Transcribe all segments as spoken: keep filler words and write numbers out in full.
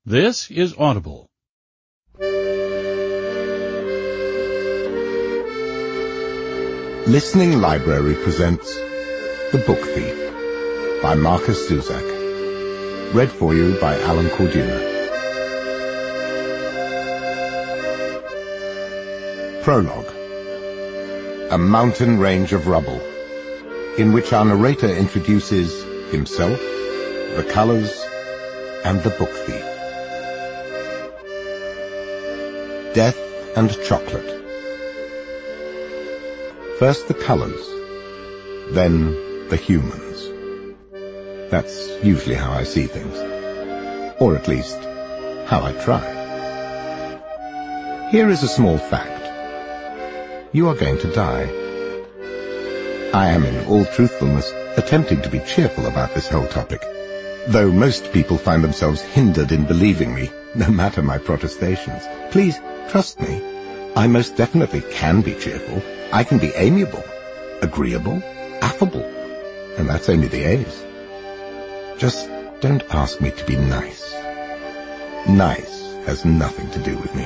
This is Audible. Listening Library presents The Book Thief by Marcus Zusak. Read for you by Alan Cordula. Prologue. A mountain range of rubble, in which our narrator introduces himself, the colors, and the book thief. Death and chocolate. First the colors, then the humans. That's usually how I see things. Or at least, how I try. Here is a small fact. You are going to die. I am in all truthfulness attempting to be cheerful about this whole topic, though most people find themselves hindered in believing me, no matter my protestations. Please, trust me. I most definitely can be cheerful. I can be amiable, agreeable, affable, and that's only the A's. Just don't ask me to be nice. Nice has nothing to do with me.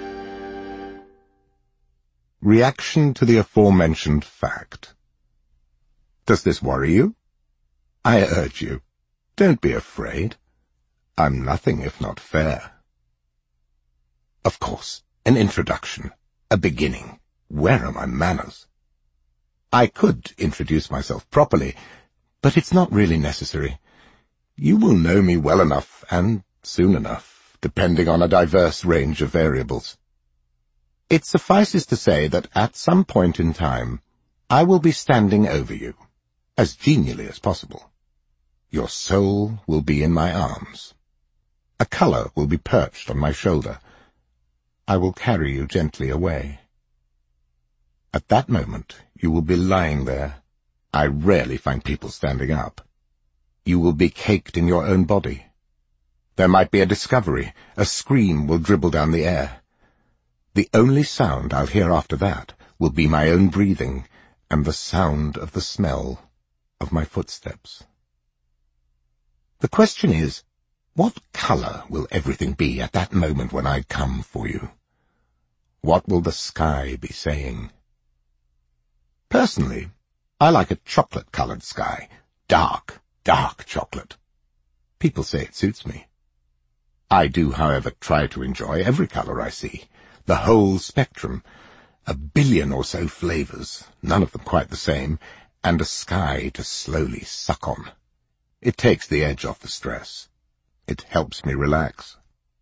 Reaction to the aforementioned fact. Does this worry you? I urge you, don't be afraid. I'm nothing if not fair. Of course, an introduction, a beginning. Where are my manners? I could introduce myself properly, but it's not really necessary. You will know me well enough, and soon enough, depending on a diverse range of variables. It suffices to say that at some point in time, I will be standing over you, as genially as possible. Your soul will be in my arms. A color will be perched on my shoulder. I will carry you gently away. At that moment, you will be lying there. I rarely find people standing up. You will be caked in your own body. There might be a discovery. A scream will dribble down the air. The only sound I'll hear after that will be my own breathing and the sound of the smell of my footsteps. The question is, what color will everything be at that moment when I come for you? What will the sky be saying? Personally, I like a chocolate-colored sky. Dark, dark chocolate. People say it suits me. I do, however, try to enjoy every color I see. The whole spectrum. A billion or so flavors, none of them quite the same, and a sky to slowly suck on. It takes the edge off the stress. It helps me relax.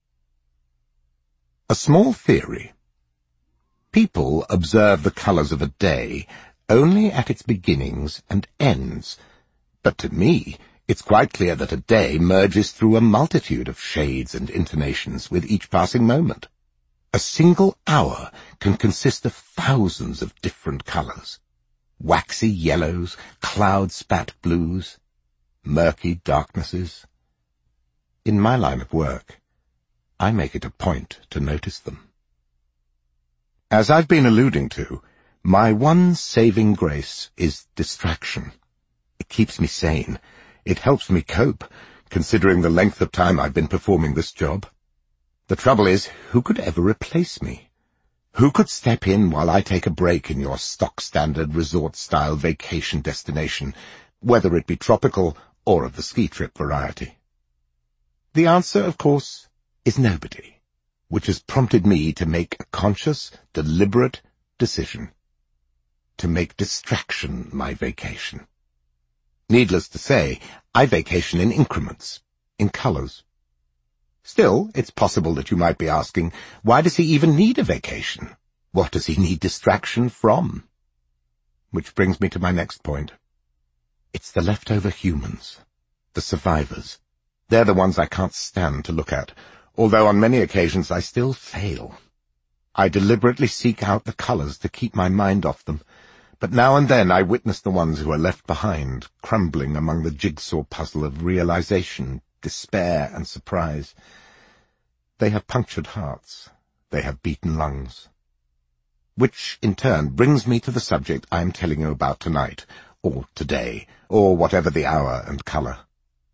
A small theory. People observe the colors of a day only at its beginnings and ends, but to me it's quite clear that a day merges through a multitude of shades and intonations with each passing moment. A single hour can consist of thousands of different colors. Waxy yellows, cloud-spat blues, murky darknesses. In my line of work, I make it a point to notice them. As I've been alluding to, my one saving grace is distraction. It keeps me sane. It helps me cope, considering the length of time I've been performing this job. The trouble is, who could ever replace me? Who could step in while I take a break in your stock-standard resort-style vacation destination, whether it be tropical or of the ski trip variety? The answer, of course, is nobody, which has prompted me to make a conscious, deliberate decision. To make distraction my vacation. Needless to say, I vacation in increments, in colors. Still, it's possible that you might be asking, why does he even need a vacation? What does he need distraction from? Which brings me to my next point. It's the leftover humans, the survivors. They're the ones I can't stand to look at, although on many occasions I still fail. I deliberately seek out the colors to keep my mind off them, but now and then I witness the ones who are left behind, crumbling among the jigsaw puzzle of realization, despair, and surprise. They have punctured hearts. They have beaten lungs. Which, in turn, brings me to the subject I am telling you about tonight, or today, or whatever the hour and color.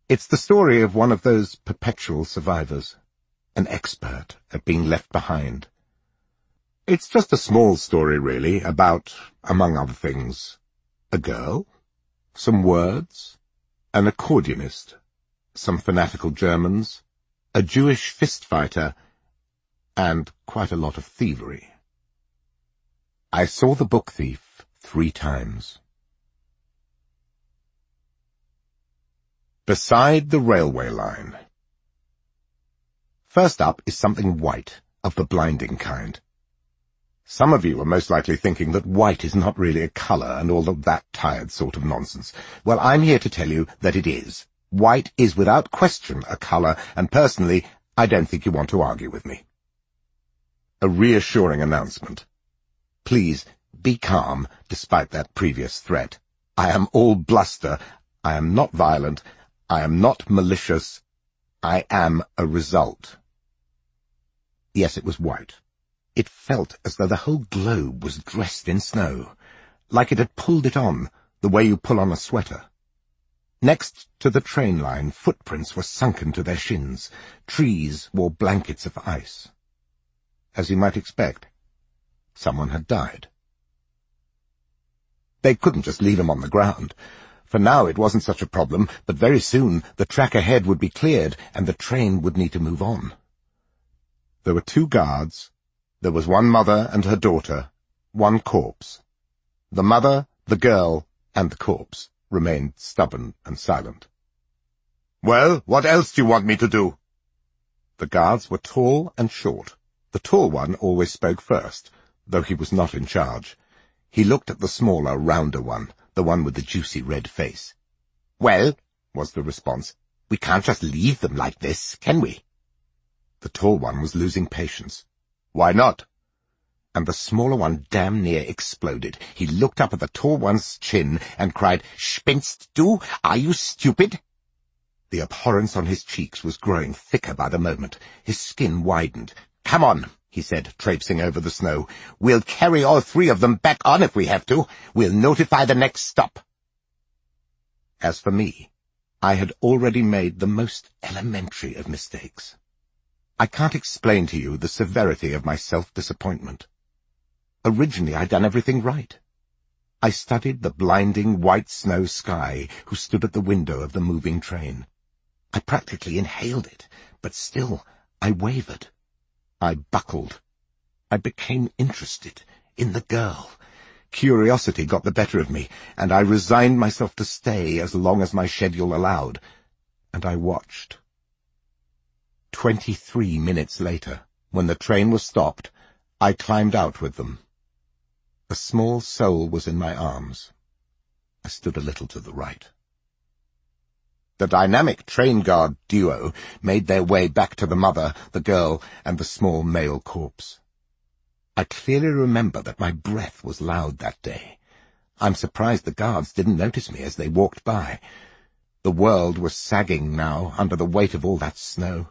It's the story of one of those perpetual survivors, an expert at being left behind. It's just a small story, really, about, among other things, a girl, some words, an accordionist, some fanatical Germans, a Jewish fist fighter, and quite a lot of thievery. I saw The Book Thief three times. Beside the railway line. First up is something white, of the blinding kind. Some of you are most likely thinking that white is not really a colour and all of that tired sort of nonsense. Well, I'm here to tell you that it is. White is without question a colour, and personally, I don't think you want to argue with me. A reassuring announcement. Please, be calm, despite that previous threat. I am all bluster. I am not violent. I am not malicious. I am a result. Yes, it was white. It felt as though the whole globe was dressed in snow, like it had pulled it on, the way you pull on a sweater. Next to the train line, footprints were sunken to their shins. Trees wore blankets of ice. As you might expect, someone had died. They couldn't just leave him on the ground. For now it wasn't such a problem, but very soon the track ahead would be cleared and the train would need to move on. There were two guards. There was one mother and her daughter, one corpse. The mother, the girl, and the corpse remained stubborn and silent. "Well, what else do you want me to do?" The guards were tall and short. The tall one always spoke first, though he was not in charge. He looked at the smaller, rounder one, the one with the juicy red face. "Well," was the response, "we can't just leave them like this, can we?" The tall one was losing patience. "Why not?" And the smaller one damn near exploded. He looked up at the tall one's chin and cried, "Spinnst du? Are you stupid?" The abhorrence on his cheeks was growing thicker by the moment. His skin widened. "Come on," he said, traipsing over the snow. "We'll carry all three of them back on if we have to. We'll notify the next stop." As for me, I had already made the most elementary of mistakes. I can't explain to you the severity of my self-disappointment. Originally I'd done everything right. I studied the blinding white snow sky who stood at the window of the moving train. I practically inhaled it, but still I wavered. I buckled. I became interested in the girl. Curiosity got the better of me, and I resigned myself to stay as long as my schedule allowed, and I watched. Twenty-three minutes later, when the train was stopped, I climbed out with them. A small soul was in my arms. I stood a little to the right. The dynamic train guard duo made their way back to the mother, the girl, and the small male corpse. I clearly remember that my breath was loud that day. I'm surprised the guards didn't notice me as they walked by. The world was sagging now under the weight of all that snow.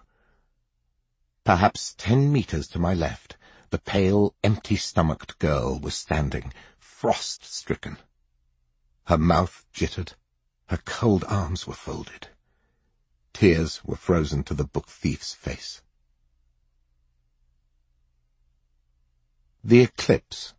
Perhaps ten meters to my left, the pale, empty-stomached girl was standing, frost-stricken. Her mouth jittered. Her cold arms were folded. Tears were frozen to the book thief's face. The eclipse.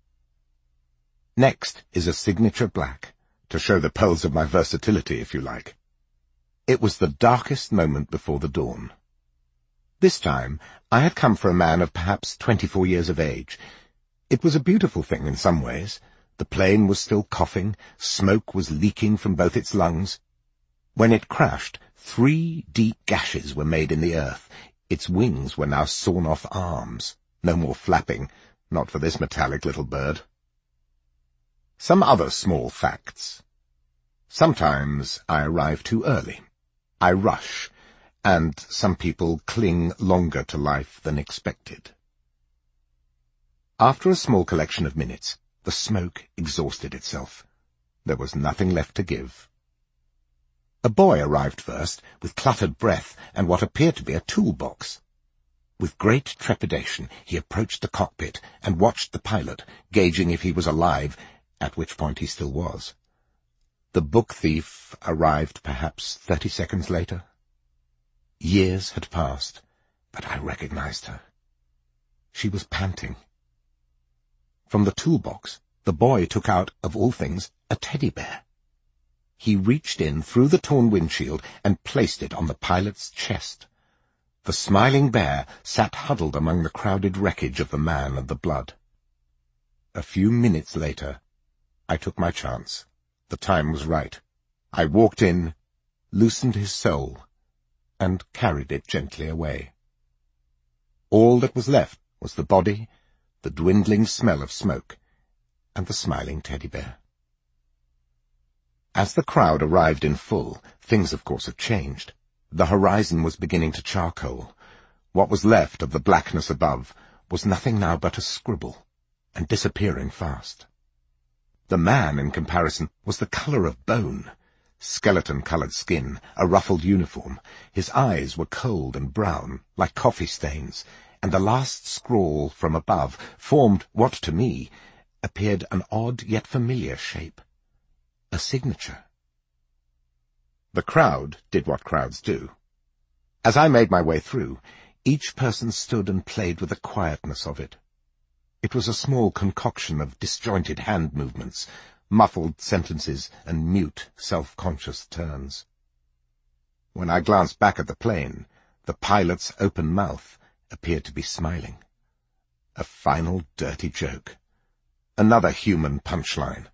Next is a signature black, to show the pearls of my versatility, if you like. It was the darkest moment before the dawn. This time, I had come for a man of perhaps twenty-four years of age. It was a beautiful thing in some ways. The plane was still coughing, smoke was leaking from both its lungs. When it crashed, three deep gashes were made in the earth. Its wings were now sawn-off arms. No more flapping, not for this metallic little bird. Some other small facts. Sometimes I arrive too early. I rush, and some people cling longer to life than expected. After a small collection of minutes, the smoke exhausted itself. There was nothing left to give. A boy arrived first, with cluttered breath and what appeared to be a toolbox. With great trepidation, he approached the cockpit and watched the pilot, gauging if he was alive, at which point he still was. The book thief arrived perhaps thirty seconds later. Years had passed, but I recognized her. She was panting. From the toolbox, the boy took out, of all things, a teddy bear. He reached in through the torn windshield and placed it on the pilot's chest. The smiling bear sat huddled among the crowded wreckage of the man and the blood. A few minutes later, I took my chance. The time was right. I walked in, loosened his soul, and carried it gently away. All that was left was the body, the dwindling smell of smoke, and the smiling teddy bear. As the crowd arrived in full, things of course had changed. The horizon was beginning to charcoal. What was left of the blackness above was nothing now but a scribble, and disappearing fast. The man, in comparison, was the colour of bone, skeleton-coloured skin, a ruffled uniform. His eyes were cold and brown, like coffee stains, and the last scrawl from above formed what, to me, appeared an odd yet familiar shape. A signature. The crowd did what crowds do. As I made my way through, each person stood and played with the quietness of it. It was a small concoction of disjointed hand movements, muffled sentences, and mute, self-conscious turns. When I glanced back at the plane, the pilot's open mouth appeared to be smiling. A final dirty joke. Another human punchline.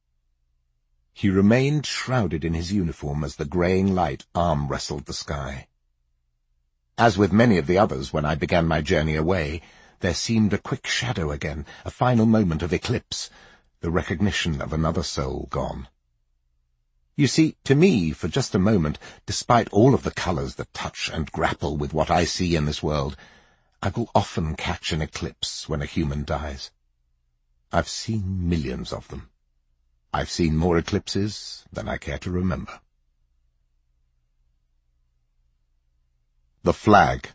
He remained shrouded in his uniform as the greying light arm-wrestled the sky. As with many of the others when I began my journey away, there seemed a quick shadow again, a final moment of eclipse, the recognition of another soul gone. You see, to me, for just a moment, despite all of the colours that touch and grapple with what I see in this world, I will often catch an eclipse when a human dies. I've seen millions of them. I've seen more eclipses than I care to remember. The flag.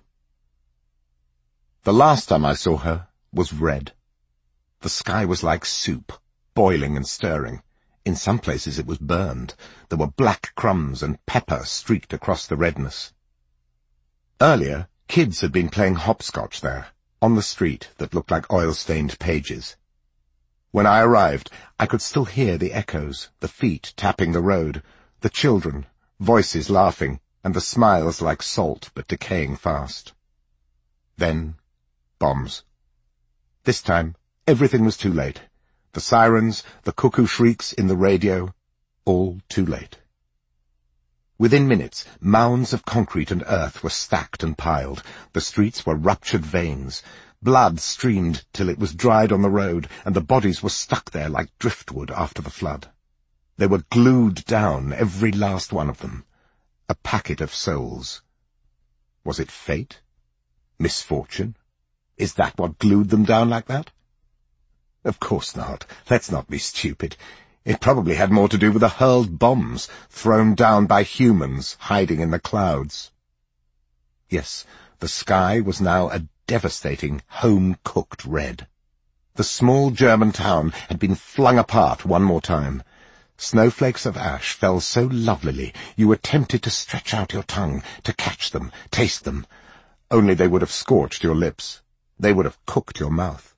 The last time I saw her was red. The sky was like soup, boiling and stirring. In some places it was burned. There were black crumbs and pepper streaked across the redness. Earlier, kids had been playing hopscotch there, on the street that looked like oil-stained pages. When I arrived, I could still hear the echoes, the feet tapping the road, the children, voices laughing, and the smiles like salt but decaying fast. Then, bombs. This time, everything was too late. The sirens, the cuckoo shrieks in the radio, all too late. Within minutes, mounds of concrete and earth were stacked and piled. The streets were ruptured veins. Blood streamed till it was dried on the road, and the bodies were stuck there like driftwood after the flood. They were glued down, every last one of them. A packet of souls. Was it fate? Misfortune? Is that what glued them down like that? Of course not. Let's not be stupid. It probably had more to do with the hurled bombs thrown down by humans hiding in the clouds. Yes, the sky was now a devastating, home-cooked red. The small German town had been flung apart one more time. Snowflakes of ash fell so lovelily you were tempted to stretch out your tongue, to catch them, taste them. Only they would have scorched your lips. They would have cooked your mouth.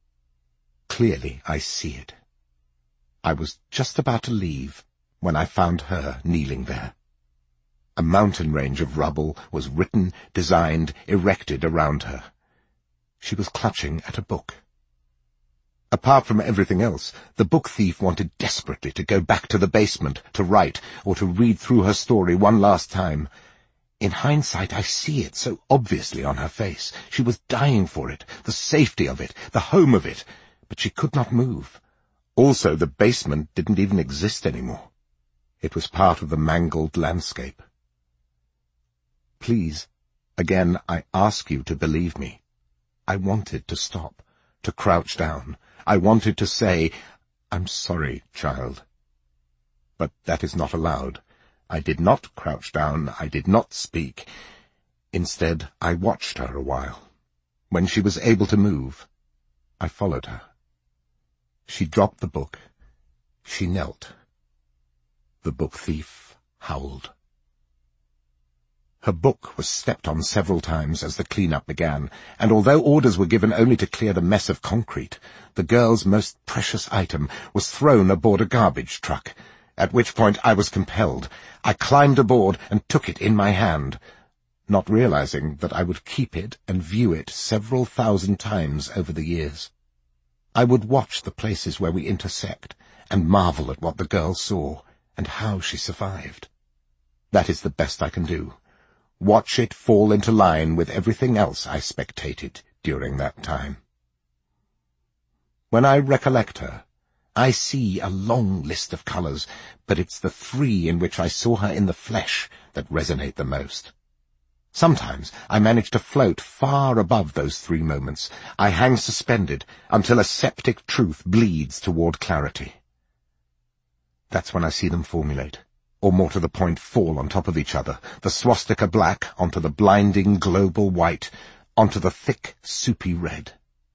Clearly I see it. I was just about to leave when I found her kneeling there. A mountain range of rubble was written, designed, erected around her. She was clutching at a book. Apart from everything else, the book thief wanted desperately to go back to the basement, to write, or to read through her story one last time. In hindsight, I see it so obviously on her face. She was dying for it, the safety of it, the home of it, but she could not move. Also, the basement didn't even exist anymore. It was part of the mangled landscape. Please, again, I ask you to believe me. I wanted to stop, to crouch down. I wanted to say, I'm sorry, child. But that is not allowed. I did not crouch down. I did not speak. Instead, I watched her a while. When she was able to move, I followed her. She dropped the book. She knelt. The book thief howled. Her book was stepped on several times as the clean-up began, and although orders were given only to clear the mess of concrete, the girl's most precious item was thrown aboard a garbage truck, at which point I was compelled. I climbed aboard and took it in my hand, not realizing that I would keep it and view it several thousand times over the years. I would watch the places where we intersect and marvel at what the girl saw and how she survived. That is the best I can do. Watch it fall into line with everything else I spectated during that time. When I recollect her, I see a long list of colours, but it's the three in which I saw her in the flesh that resonate the most. Sometimes I manage to float far above those three moments. I hang suspended until a septic truth bleeds toward clarity. That's when I see them formulate, or more to the point, fall on top of each other, the swastika black onto the blinding global white, onto the thick, soupy red.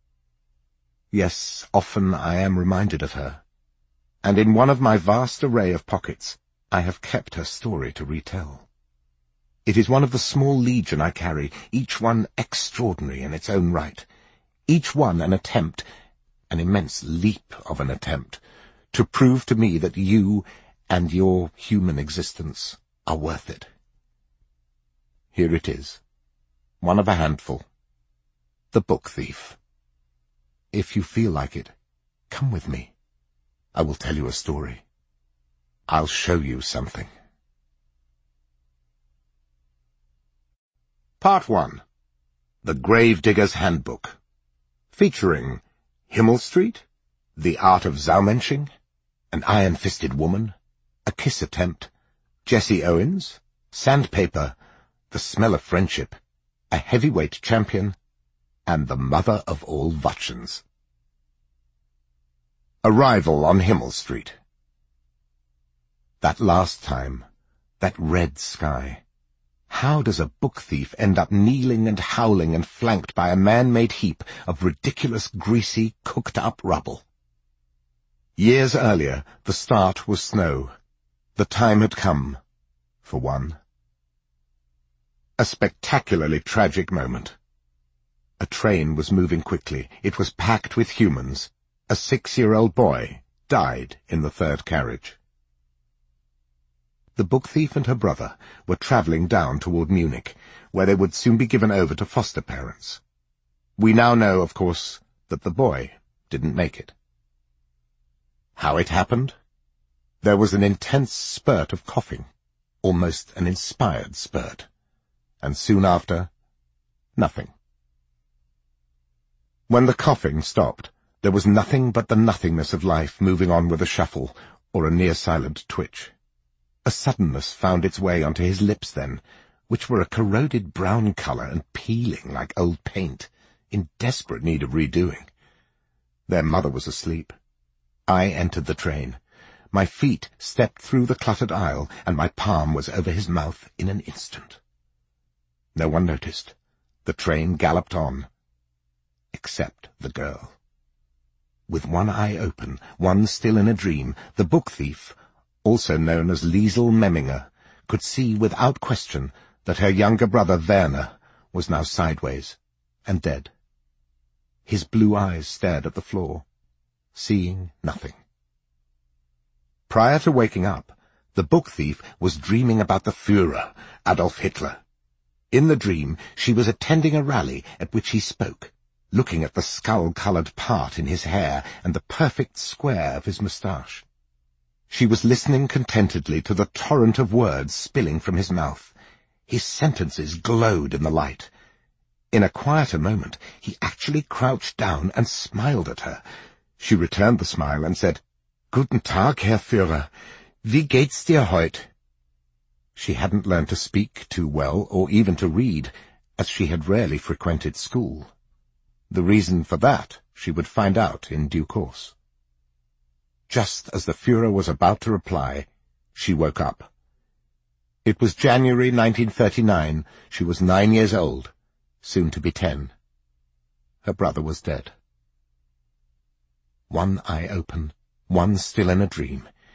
Yes, often I am reminded of her, and in one of my vast array of pockets I have kept her story to retell. It is one of the small legion I carry, each one extraordinary in its own right, each one an attempt, an immense leap of an attempt, to prove to me that you and your human existence are worth it. Here it is, one of a handful, The Book Thief. If you feel like it, come with me. I will tell you a story. I'll show you something. Part one. The Gravedigger's Handbook. Featuring Himmel Street, The Art of Zaumensching, An Iron-Fisted Woman, A Kiss Attempt, Jesse Owens, Sandpaper, The Smell of Friendship, A Heavyweight Champion, and The Mother of All Vutchens. Arrival on Himmel Street. That last time, that red sky. How does a book thief end up kneeling and howling and flanked by a man-made heap of ridiculous, greasy, cooked-up rubble? Years earlier, the start was snow. The time had come, for one. A spectacularly tragic moment. A train was moving quickly. It was packed with humans. A six-year-old boy died in the third carriage. The book thief and her brother were travelling down toward Munich, where they would soon be given over to foster parents. We now know, of course, that the boy didn't make it. How it happened? There was an intense spurt of coughing, almost an inspired spurt, and soon after, nothing. When the coughing stopped, there was nothing but the nothingness of life moving on with a shuffle or a near-silent twitch. A suddenness found its way onto his lips then, which were a corroded brown colour and peeling like old paint, in desperate need of redoing. Their mother was asleep. I entered the train. My feet stepped through the cluttered aisle, and my palm was over his mouth in an instant. No one noticed. The train galloped on, except the girl. With one eye open, one still in a dream, the book thief, also known as Liesel Memminger, could see without question that her younger brother Werner was now sideways and dead. His blue eyes stared at the floor, seeing nothing. Prior to waking up, the book thief was dreaming about the Führer, Adolf Hitler. In the dream, she was attending a rally at which he spoke, looking at the skull-coloured part in his hair and the perfect square of his moustache. She was listening contentedly to the torrent of words spilling from his mouth. His sentences glowed in the light. In a quieter moment, he actually crouched down and smiled at her. She returned the smile and said, "Guten Tag, Herr Führer. Wie geht's dir heut?" She hadn't learned to speak too well, or even to read, as she had rarely frequented school. The reason for that she would find out in due course. Just as the Führer was about to reply, she woke up. It was January nineteen thirty-nine. She was nine years old, soon to be ten. Her brother was dead. One eye open, one still in a dream.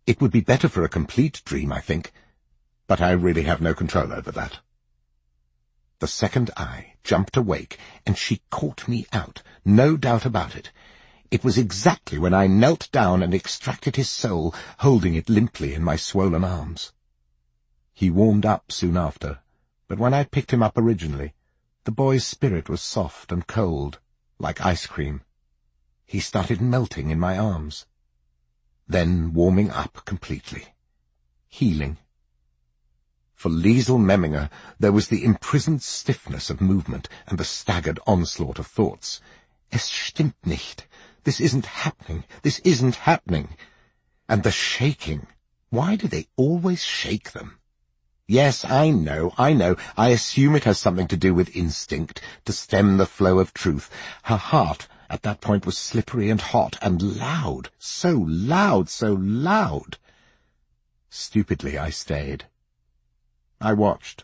It would be better for a complete dream, I think, but I really have no control over that. The second I jumped awake, and she caught me out, no doubt about it. It was exactly when I knelt down and extracted his soul, holding it limply in my swollen arms. He warmed up soon after, but when I picked him up originally, the boy's spirit was soft and cold, like ice cream. He started melting in my arms, then warming up completely, healing. For Liesl Memminger there was the imprisoned stiffness of movement and the staggered onslaught of thoughts. Es stimmt nicht. This isn't happening. This isn't happening. And the shaking. Why do they always shake them? Yes, I know, I know. I assume it has something to do with instinct, to stem the flow of truth. Her heart at that point was slippery and hot and loud. So loud, so loud. Stupidly I stayed. I watched.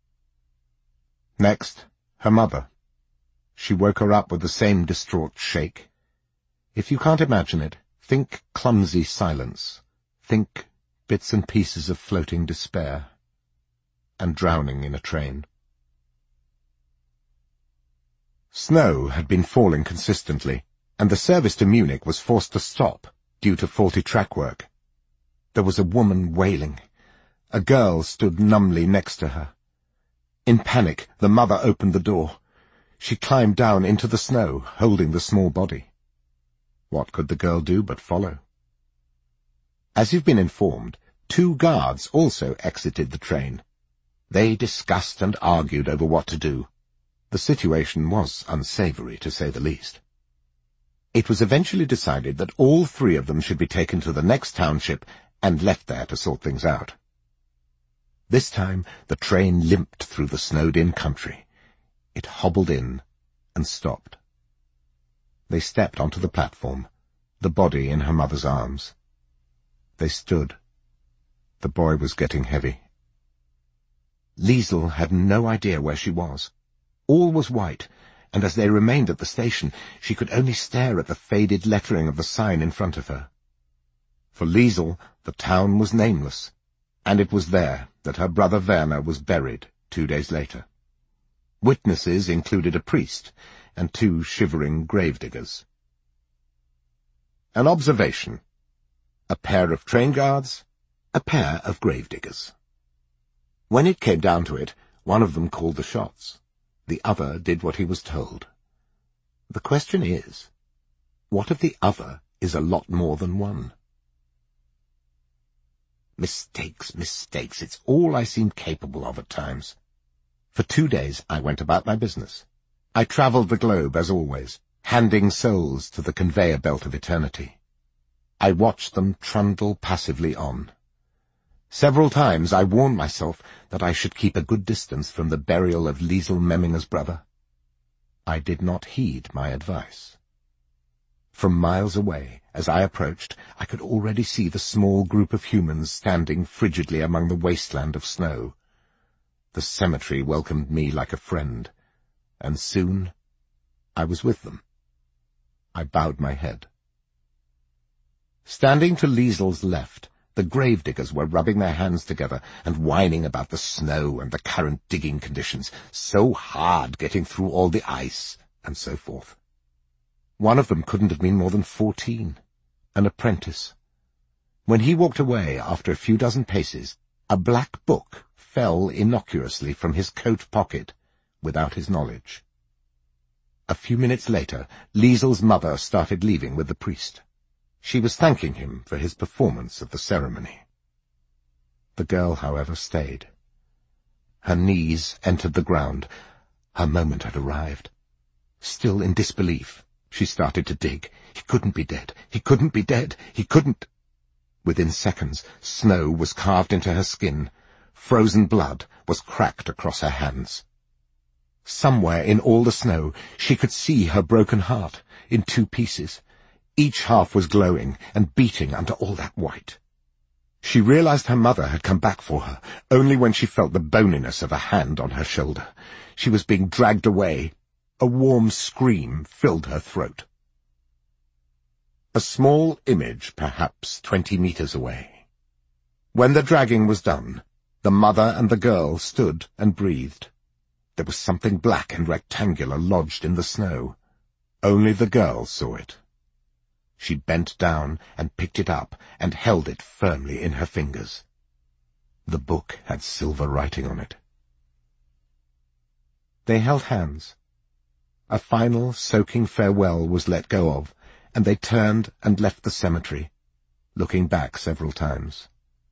Next, her mother. She woke her up with the same distraught shake. If you can't imagine it, think clumsy silence. Think bits and pieces of floating despair. And drowning in a train. Snow had been falling consistently, and the service to Munich was forced to stop due to faulty track work. There was a woman wailing. A girl stood numbly next to her. In panic, the mother opened the door. She climbed down into the snow, holding the small body. What could the girl do but follow? As you've been informed, two guards also exited the train. They discussed and argued over what to do. The situation was unsavory, to say the least. It was eventually decided that all three of them should be taken to the next township and left there to sort things out. This time the train limped through the snowed-in country. It hobbled in and stopped. They stepped onto the platform, the body in her mother's arms. They stood. The boy was getting heavy. Liesl had no idea where she was. All was white, and as they remained at the station, she could only stare at the faded lettering of the sign in front of her. For Liesl, the town was nameless, and it was there that her brother Werner was buried two days later. Witnesses included a priest and two shivering gravediggers. An observation. A pair of train guards, a pair of gravediggers. When it came down to it, one of them called the shots. The other did what he was told. The question is, what if the other is a lot more than one? Mistakes, mistakes, it's all I seem capable of at times. For two days I went about my business. I travelled the globe, as always, handing souls to the conveyor belt of eternity. I watched them trundle passively on. Several times I warned myself that I should keep a good distance from the burial of Liesl Memminger's brother. I did not heed my advice. From miles away, as I approached, I could already see the small group of humans standing frigidly among the wasteland of snow. The cemetery welcomed me like a friend, and soon I was with them. I bowed my head. Standing to Liesl's left, the gravediggers were rubbing their hands together and whining about the snow and the current digging conditions, so hard getting through all the ice, and so forth. One of them couldn't have been more than fourteen, an apprentice. When he walked away after a few dozen paces, a black book fell innocuously from his coat pocket without his knowledge. A few minutes later, Liesl's mother started leaving with the priest. She was thanking him for his performance of the ceremony. The girl, however, stayed. Her knees entered the ground. Her moment had arrived. Still in disbelief, she started to dig. He couldn't be dead. He couldn't be dead. He couldn't. Within seconds, snow was carved into her skin. Frozen blood was cracked across her hands. Somewhere in all the snow, she could see her broken heart in two pieces. Each half was glowing and beating under all that white. She realized her mother had come back for her, only when she felt the boniness of a hand on her shoulder. She was being dragged away. A warm scream filled her throat. A small image, perhaps twenty meters away. When the dragging was done, the mother and the girl stood and breathed. There was something black and rectangular lodged in the snow. Only the girl saw it. She bent down and picked it up and held it firmly in her fingers. The book had silver writing on it. They held hands. A final, soaking farewell was let go of, and they turned and left the cemetery, looking back several times.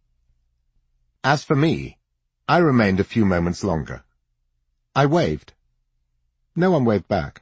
As for me, I remained a few moments longer. I waved. No one waved back.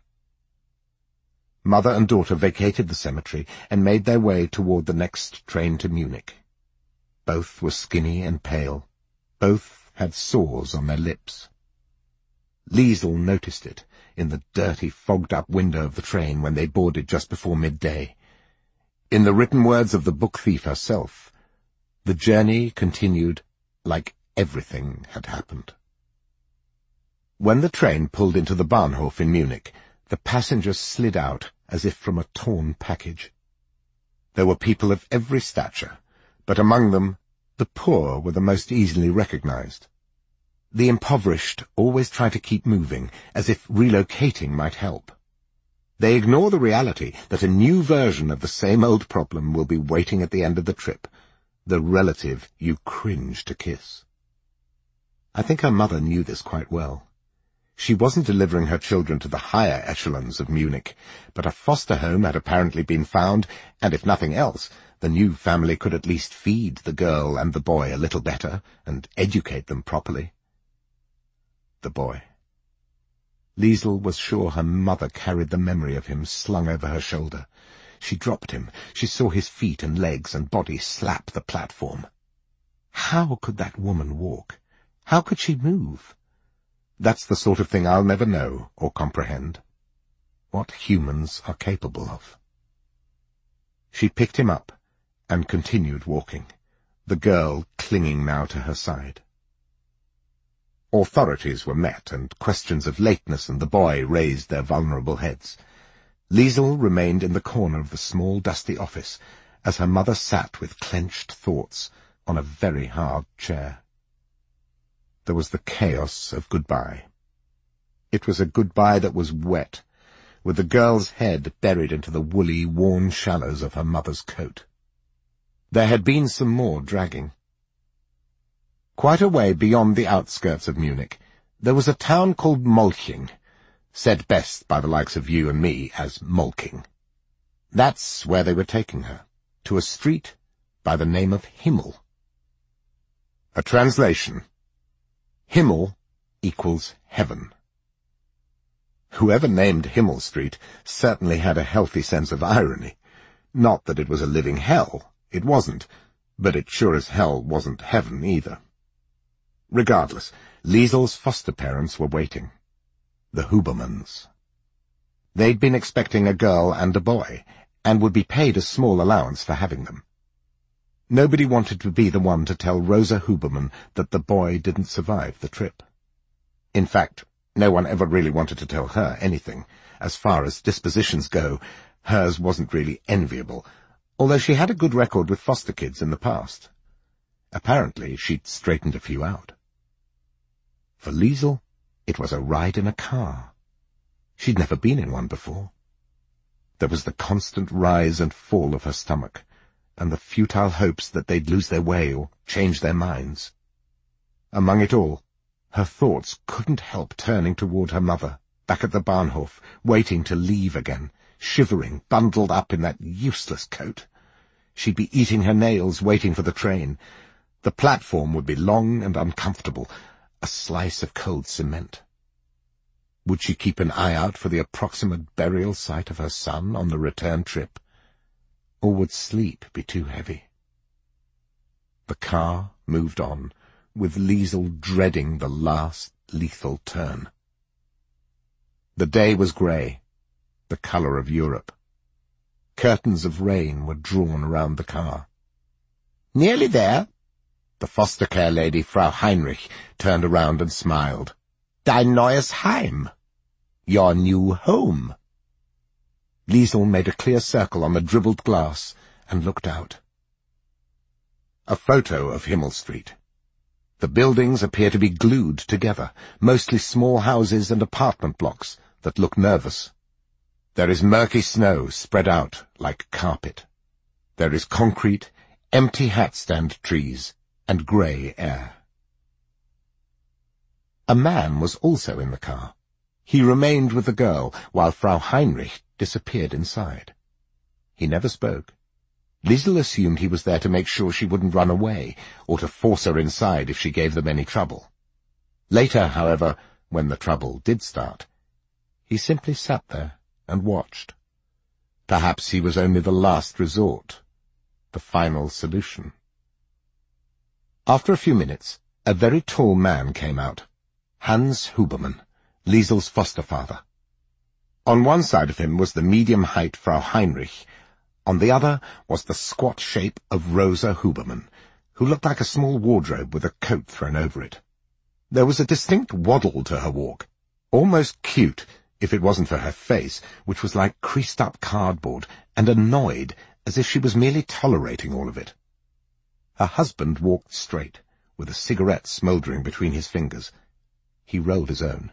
Mother and daughter vacated the cemetery and made their way toward the next train to Munich. Both were skinny and pale. Both had sores on their lips. Liesl noticed it in the dirty, fogged-up window of the train when they boarded just before midday. In the written words of the book thief herself, the journey continued like everything had happened. When the train pulled into the Bahnhof in Munich, the passengers slid out as if from a torn package. There were people of every stature, but among them the poor were the most easily recognized. The impoverished always try to keep moving, as if relocating might help. They ignore the reality that a new version of the same old problem will be waiting at the end of the trip, the relative you cringe to kiss. I think her mother knew this quite well. She wasn't delivering her children to the higher echelons of Munich, but a foster home had apparently been found, and if nothing else, the new family could at least feed the girl and the boy a little better and educate them properly. The boy. Liesl was sure her mother carried the memory of him slung over her shoulder. She dropped him. She saw his feet and legs and body slap the platform. How could that woman walk? How could she move? That's the sort of thing I'll never know or comprehend. What humans are capable of. She picked him up and continued walking, the girl clinging now to her side. Authorities were met, and questions of lateness and the boy raised their vulnerable heads. Liesl remained in the corner of the small, dusty office, as her mother sat with clenched thoughts on a very hard chair. There was the chaos of goodbye. It was a goodbye that was wet, with the girl's head buried into the woolly, worn shallows of her mother's coat. There had been some more dragging. Quite a way beyond the outskirts of Munich, there was a town called Molching, said best by the likes of you and me as Molking. That's where they were taking her, to a street by the name of Himmel. A translation. Himmel equals heaven. Whoever named Himmel Street certainly had a healthy sense of irony. Not that it was a living hell, it wasn't, but it sure as hell wasn't heaven either. Regardless, Liesl's foster parents were waiting. The Hubermans. They'd been expecting a girl and a boy, and would be paid a small allowance for having them. Nobody wanted to be the one to tell Rosa Huberman that the boy didn't survive the trip. In fact, no one ever really wanted to tell her anything. As far as dispositions go, hers wasn't really enviable, although she had a good record with foster kids in the past. Apparently, she'd straightened a few out. For Liesl, it was a ride in a car. She'd never been in one before. There was the constant rise and fall of her stomach, and the futile hopes that they'd lose their way or change their minds. Among it all, her thoughts couldn't help turning toward her mother, back at the Bahnhof, waiting to leave again, shivering, bundled up in that useless coat. She'd be eating her nails, waiting for the train. The platform would be long and uncomfortable, a slice of cold cement. Would she keep an eye out for the approximate burial site of her son on the return trip? Or would sleep be too heavy? The car moved on, with Liesl dreading the last lethal turn. The day was grey, the colour of Europe. Curtains of rain were drawn around the car. "Nearly there." The foster care lady, Frau Heinrich, turned around and smiled. "Dein neues Heim. Your new home." Liesl made a clear circle on the dribbled glass and looked out. A photo of Himmel Street. The buildings appear to be glued together, mostly small houses and apartment blocks that look nervous. There is murky snow spread out like carpet. There is concrete, empty hat-stand trees, and grey air. A man was also in the car. He remained with the girl, while Frau Heinrich disappeared inside. He never spoke. Liesl assumed he was there to make sure she wouldn't run away, or to force her inside if she gave them any trouble. Later, however, when the trouble did start, he simply sat there and watched. Perhaps he was only the last resort, the final solution. After a few minutes, a very tall man came out. Hans Huberman, Liesl's foster father. On one side of him was the medium-height Frau Heinrich. On the other was the squat shape of Rosa Huberman, who looked like a small wardrobe with a coat thrown over it. There was a distinct waddle to her walk, almost cute if it wasn't for her face, which was like creased-up cardboard, and annoyed as if she was merely tolerating all of it. Her husband walked straight, with a cigarette smouldering between his fingers. He rolled his own.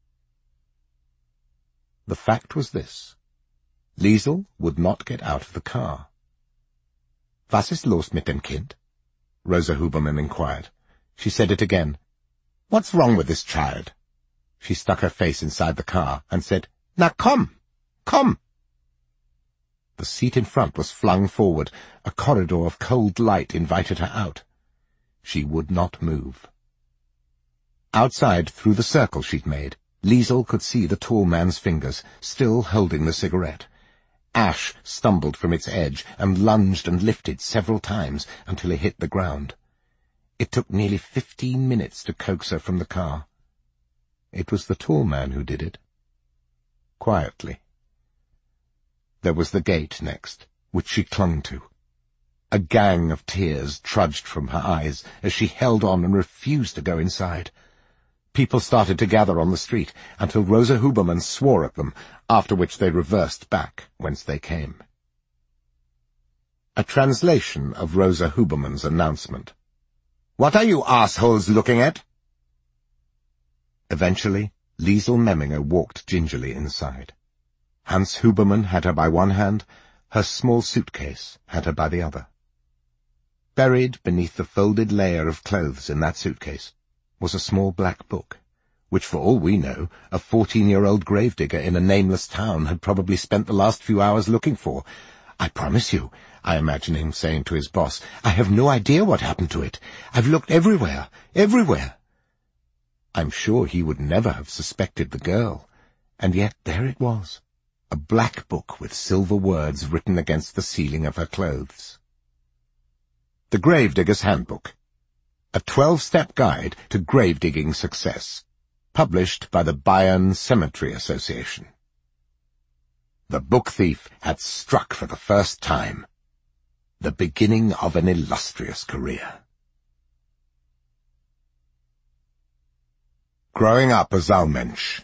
The fact was this. Liesl would not get out of the car. "Was ist los mit dem Kind?" Rosa Huberman inquired. She said it again. "What's wrong with this child?" She stuck her face inside the car and said, "Na komm, komm." The seat in front was flung forward. A corridor of cold light invited her out. She would not move. Outside, through the circle she'd made, Liesl could see the tall man's fingers, still holding the cigarette. Ash stumbled from its edge and lunged and lifted several times until it hit the ground. It took nearly fifteen minutes to coax her from the car. It was the tall man who did it. Quietly. There was the gate next, which she clung to. A gang of tears trudged from her eyes as she held on and refused to go inside. People started to gather on the street until Rosa Huberman swore at them, after which they reversed back whence they came. A translation of Rosa Huberman's announcement. "What are you assholes looking at?" Eventually, Liesl Memminger walked gingerly inside. Hans Huberman had her by one hand, her small suitcase had her by the other. Buried beneath the folded layer of clothes in that suitcase was a small black book, which, for all we know, a fourteen-year-old gravedigger in a nameless town had probably spent the last few hours looking for. "I promise you," I imagine him saying to his boss, "I have no idea what happened to it. I've looked everywhere, everywhere." I'm sure he would never have suspected the girl, and yet there it was, a black book with silver words written against the ceiling of her clothes. The Gravedigger's Handbook. A twelve-step guide to grave-digging success, published by the Bayern Cemetery Association. The book thief had struck for the first time. The beginning of an illustrious career. Growing up a Saalmensch.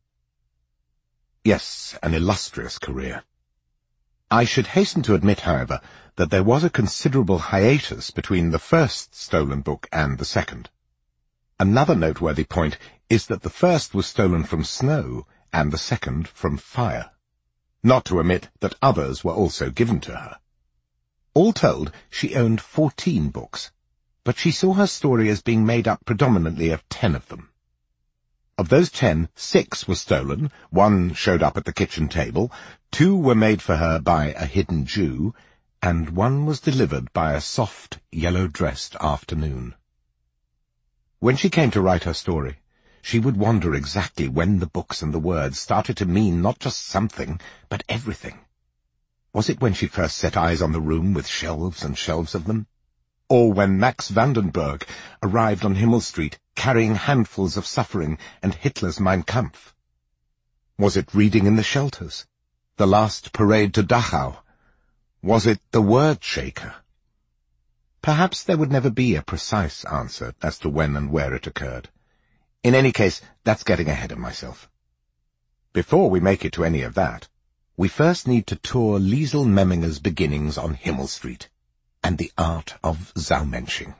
Yes, an illustrious career. I should hasten to admit, however, that there was a considerable hiatus between the first stolen book and the second. Another noteworthy point is that the first was stolen from snow and the second from fire. Not to omit that others were also given to her. All told, she owned fourteen books, but she saw her story as being made up predominantly of ten of them. Of those ten, six were stolen, one showed up at the kitchen table, two were made for her by a hidden Jew, and one was delivered by a soft, yellow-dressed afternoon. When she came to write her story, she would wonder exactly when the books and the words started to mean not just something, but everything. Was it when she first set eyes on the room with shelves and shelves of them? Or when Max Vandenberg arrived on Himmel Street carrying handfuls of suffering and Hitler's Mein Kampf? Was it reading in the shelters? The last parade to Dachau? Was it the word shaker? Perhaps there would never be a precise answer as to when and where it occurred. In any case, that's getting ahead of myself. Before we make it to any of that, we first need to tour Liesl Memminger's beginnings on Himmel Street. and the art of Saumensching.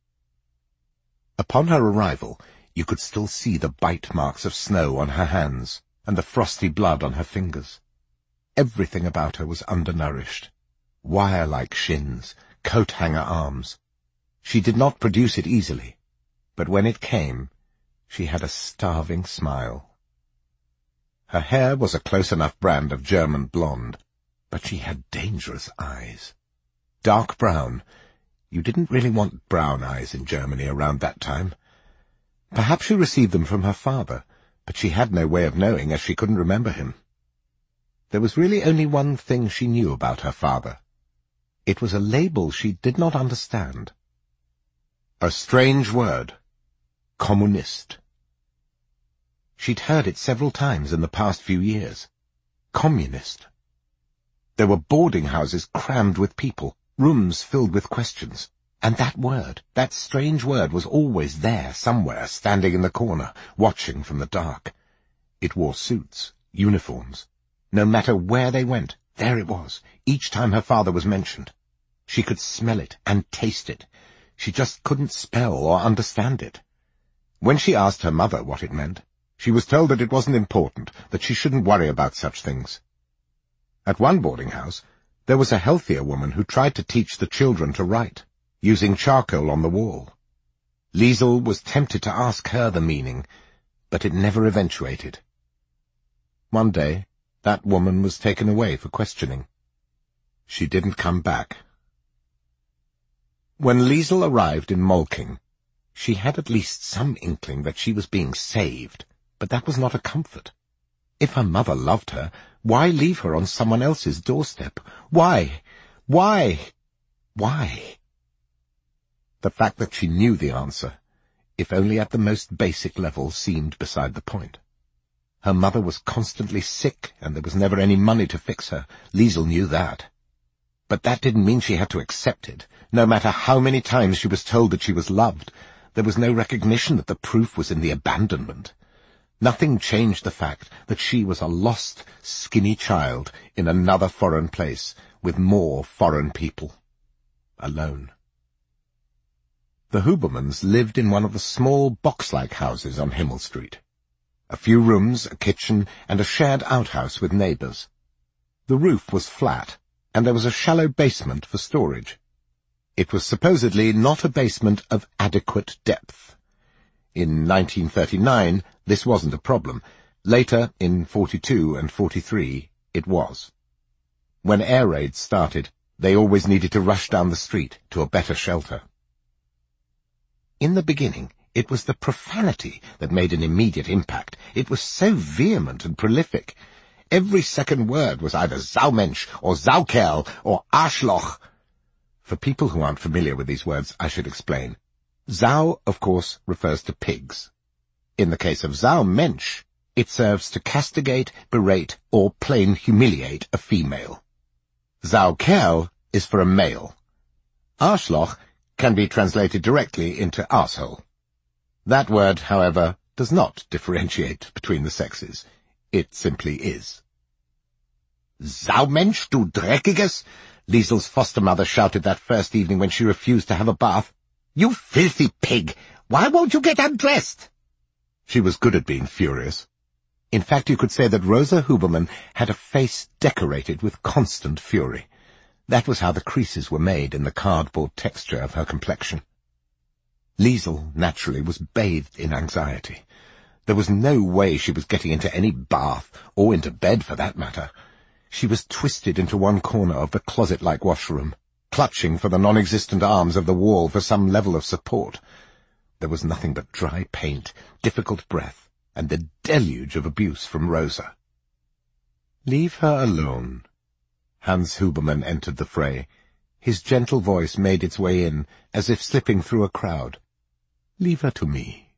Upon her arrival, you could still see the bite marks of snow on her hands and the frosty blood on her fingers. Everything about her was undernourished. Wire-like shins, coat-hanger arms. She did not produce it easily, but when it came, she had a starving smile. Her hair was a close enough brand of German blonde, but she had dangerous eyes. Dark brown. You didn't really want brown eyes in Germany around that time. Perhaps she received them from her father, but she had no way of knowing, as she couldn't remember him. There was really only one thing she knew about her father. It was a label she did not understand. A strange word. Kommunist. She'd heard it several times in the past few years. Communist. There were boarding houses crammed with people, rooms filled with questions, and that word, that strange word, was always there somewhere, standing in the corner, watching from the dark. It wore suits, uniforms. No matter where they went, there it was, each time her father was mentioned. She could smell it and taste it. She just couldn't spell or understand it. When she asked her mother what it meant, she was told that it wasn't important, that she shouldn't worry about such things. At one boarding house, there was a healthier woman who tried to teach the children to write, using charcoal on the wall. Liesel was tempted to ask her the meaning, but it never eventuated. One day, that woman was taken away for questioning. She didn't come back. When Liesel arrived in Molking, she had at least some inkling that she was being saved, but that was not a comfort. If her mother loved her, why leave her on someone else's doorstep? Why? Why? Why? The fact that she knew the answer, if only at the most basic level, seemed beside the point. Her mother was constantly sick, and there was never any money to fix her. Liesel knew that. But that didn't mean she had to accept it. No matter how many times she was told that she was loved, there was no recognition that the proof was in the abandonment. Nothing changed the fact that she was a lost, skinny child in another foreign place, with more foreign people. Alone. The Hubermans lived in one of the small box-like houses on Himmel Street. A few rooms, a kitchen, and a shared outhouse with neighbours. The roof was flat, and there was a shallow basement for storage. It was supposedly not a basement of adequate depth. In nineteen thirty-nine, this wasn't a problem. Later, in forty-two and forty-three, it was. When air raids started, they always needed to rush down the street to a better shelter. In the beginning, it was the profanity that made an immediate impact. It was so vehement and prolific. Every second word was either Saumensch or Saukerl or Arschloch. For people who aren't familiar with these words, I should explain. Sau, of course, refers to pigs. In the case of Saumensch, it serves to castigate, berate, or plain humiliate a female. Saukerl is for a male. Arschloch can be translated directly into arsehole. That word, however, does not differentiate between the sexes. It simply is. Saumensch, du Dreckiges! Liesel's foster mother shouted that first evening when she refused to have a bath. You filthy pig! Why won't you get undressed? She was good at being furious. In fact, you could say that Rosa Huberman had a face decorated with constant fury. That was how the creases were made in the cardboard texture of her complexion. Liesel, naturally, was bathed in anxiety. There was no way she was getting into any bath, or into bed for that matter. She was twisted into one corner of the closet-like washroom, clutching for the non-existent arms of the wall for some level of support. There was nothing but dry paint, difficult breath, and the deluge of abuse from Rosa. "Leave her alone." Hans Huberman entered the fray. His gentle voice made its way in, as if slipping through a crowd. "Leave her to me."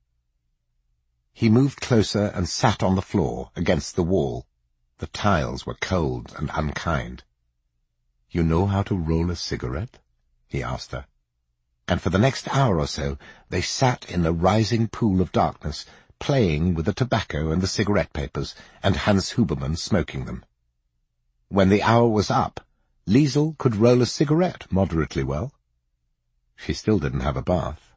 He moved closer and sat on the floor, against the wall. The tiles were cold and unkind. "You know how to roll a cigarette?" he asked her. And for the next hour or so they sat in the rising pool of darkness, playing with the tobacco and the cigarette papers, and Hans Huberman smoking them. When the hour was up, Liesel could roll a cigarette moderately well. She still didn't have a bath.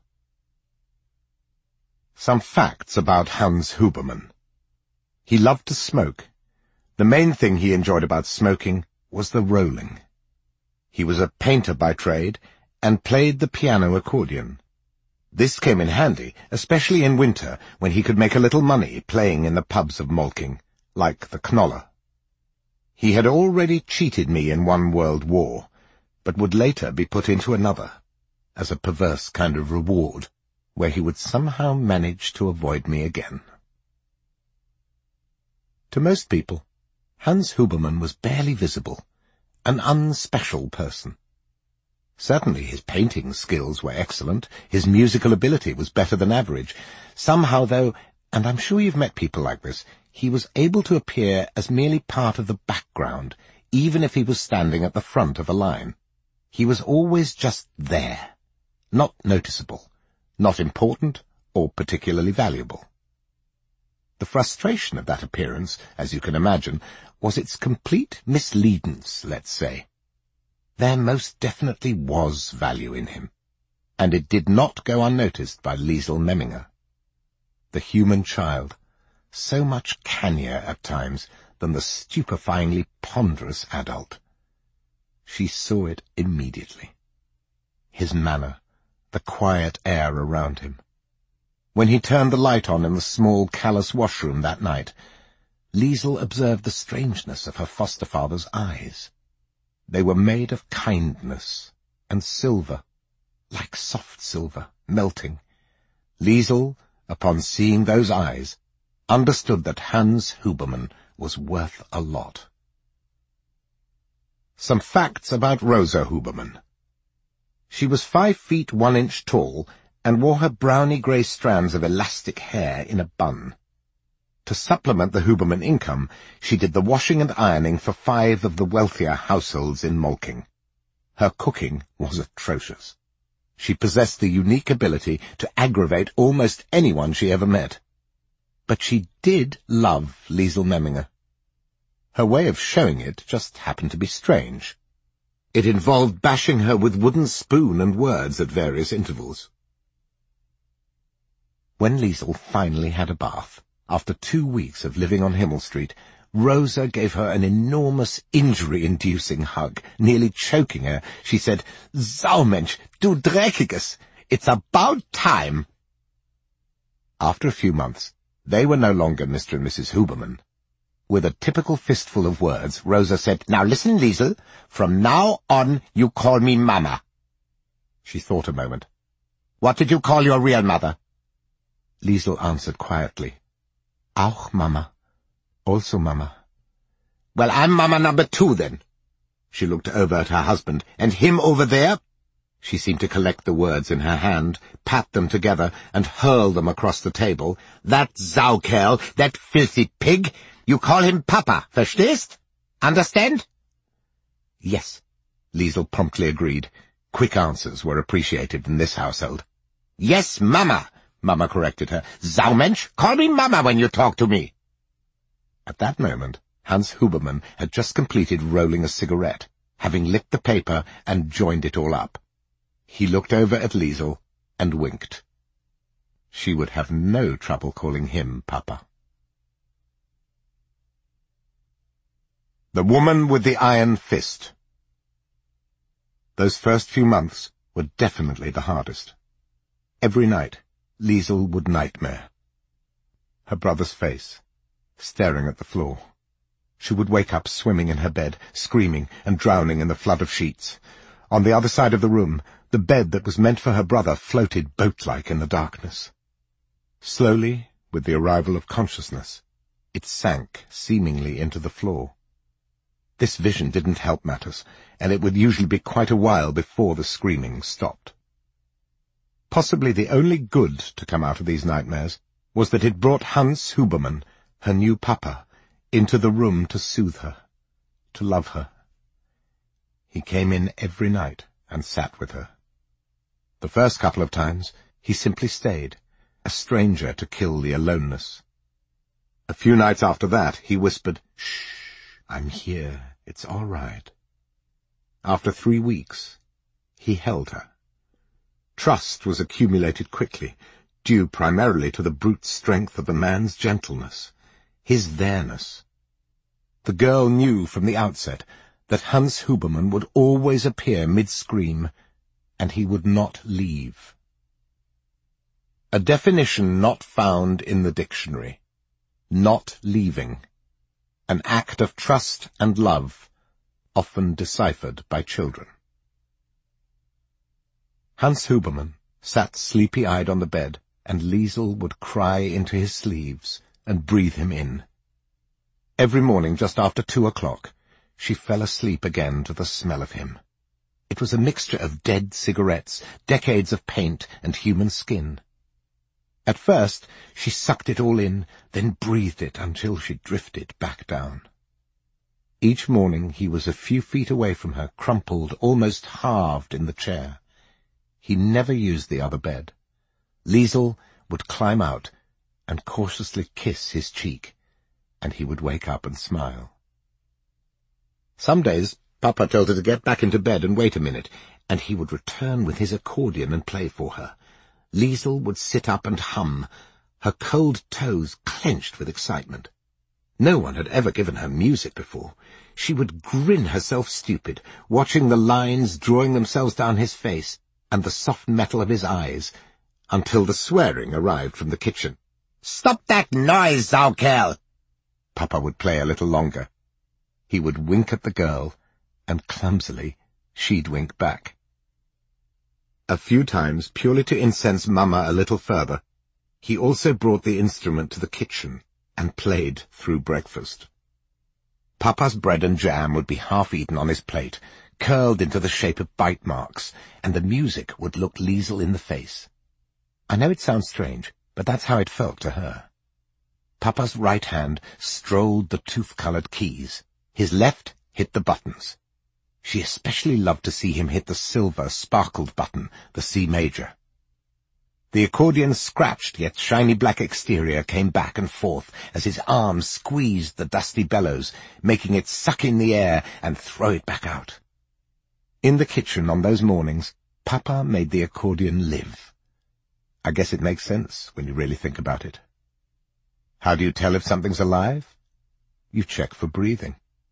Some facts about Hans Huberman. He loved to smoke. The main thing he enjoyed about smoking was the rolling. He was a painter by trade and played the piano accordion. This came in handy, especially in winter, when he could make a little money playing in the pubs of Molking, like the Knoller. He had already cheated me in one world war, but would later be put into another, as a perverse kind of reward, where he would somehow manage to avoid me again. To most people, Hans Huberman was barely visible, an unspecial person. Certainly his painting skills were excellent, his musical ability was better than average. Somehow, though, and I'm sure you've met people like this, he was able to appear as merely part of the background, even if he was standing at the front of a line. He was always just there, not noticeable, not important or particularly valuable. The frustration of that appearance, as you can imagine, was its complete misleadance, let's say. There most definitely was value in him, and it did not go unnoticed by Liesel Memminger. The human child, so much cannier at times than the stupefyingly ponderous adult. She saw it immediately. His manner, the quiet air around him. When he turned the light on in the small callous washroom that night, Liesel observed the strangeness of her foster-father's eyes. They were made of kindness and silver, like soft silver, melting. Liesel, upon seeing those eyes, understood that Hans Huberman was worth a lot. Some facts about Rosa Huberman. She was five feet one inch tall and wore her browny-grey strands of elastic hair in a bun. To supplement the Huberman income, she did the washing and ironing for five of the wealthier households in Molking. Her cooking was atrocious. She possessed the unique ability to aggravate almost anyone she ever met. But she did love Liesel Memminger. Her way of showing it just happened to be strange. It involved bashing her with wooden spoon and words at various intervals. When Liesel finally had a bath, after two weeks of living on Himmel Street, Rosa gave her an enormous injury-inducing hug. Nearly choking her, she said, "Saumensch, du Dreckiges! It's about time!" After a few months, they were no longer Mister and Missus Huberman. With a typical fistful of words, Rosa said, "Now listen, Liesel, from now on you call me Mama." She thought a moment. "What did you call your real mother?" Liesel answered quietly, "Auch Mama. Also Mama." "Well, I'm Mama number two, then." She looked over at her husband. "And him over there?" She seemed to collect the words in her hand, pat them together, and hurl them across the table. "That Saukerl, that filthy pig, you call him Papa, verstehst? Understand?" "Yes," Liesel promptly agreed. Quick answers were appreciated in this household. "Yes, Mama," Mama corrected her. "Saumensch, call me Mama when you talk to me." At that moment, Hans Huberman had just completed rolling a cigarette, having lit the paper and joined it all up. He looked over at Liesel and winked. She would have no trouble calling him Papa. The Woman with the Iron Fist. Those first few months were definitely the hardest. Every night, Liesel would nightmare. Her brother's face, staring at the floor. She would wake up swimming in her bed, screaming and drowning in the flood of sheets. On the other side of the room, the bed that was meant for her brother floated boat-like in the darkness. Slowly, with the arrival of consciousness, it sank seemingly into the floor. This vision didn't help matters, and it would usually be quite a while before the screaming stopped. Possibly the only good to come out of these nightmares was that it brought Hans Huberman, her new Papa, into the room to soothe her, to love her. He came in every night and sat with her. The first couple of times, he simply stayed, a stranger to kill the aloneness. A few nights after that, he whispered, "Shh, I'm here, it's all right." after three weeks, he held her. Trust was accumulated quickly, due primarily to the brute strength of the man's gentleness, his there-ness. The girl knew from the outset that Hans Huberman would always appear mid-scream, and he would not leave. A definition not found in the dictionary. Not leaving. An act of trust and love, often deciphered by children. Hans Huberman sat sleepy-eyed on the bed, and Liesl would cry into his sleeves and breathe him in. Every morning, just after two o'clock, she fell asleep again to the smell of him. It was a mixture of dead cigarettes, decades of paint, and human skin. At first, she sucked it all in, then breathed it until she drifted back down. Each morning he was a few feet away from her, crumpled, almost halved in the chair. He never used the other bed. Liesl would climb out and cautiously kiss his cheek, and he would wake up and smile. Some days, Papa told her to get back into bed and wait a minute, and he would return with his accordion and play for her. Liesl would sit up and hum, her cold toes clenched with excitement. No one had ever given her music before. She would grin herself stupid, watching the lines drawing themselves down his face and the soft metal of his eyes, until the swearing arrived from the kitchen. "Stop that noise, thou Kerl!" Papa would play a little longer. He would wink at the girl, and clumsily she'd wink back. A few times, purely to incense Mama a little further, he also brought the instrument to the kitchen and played through breakfast. Papa's bread and jam would be half-eaten on his plate, curled into the shape of bite marks, and the music would look Liesl in the face. I know it sounds strange, but that's how it felt to her. Papa's right hand strolled the tooth-coloured keys. His left hit the buttons. She especially loved to see him hit the silver, sparkled button, the C major. The accordion's scratched yet shiny black exterior came back and forth as his arms squeezed the dusty bellows, making it suck in the air and throw it back out. In the kitchen on those mornings, Papa made the accordion live. I guess it makes sense when you really think about it. How do you tell if something's alive? You check for breathing.